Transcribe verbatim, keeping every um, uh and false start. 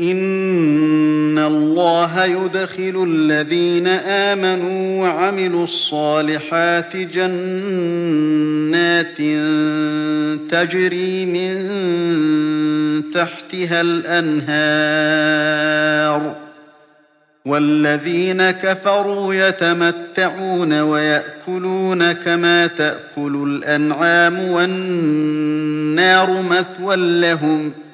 إِنَّ اللَّهَ يُدْخِلُ الَّذِينَ آمَنُوا وَعَمِلُوا الصَّالِحَاتِ جَنَّاتٍ تَجْرِي مِن تَحْتِهَا الْأَنْهَارُ ۖ وَالَّذِينَ كَفَرُوا يَتَمَتَّعُونَ وَيَأْكُلُونَ كَمَا تَأْكُلُ الْأَنْعَامُ وَالنَّارُ مَثْوًى لَّهُمْ ۖ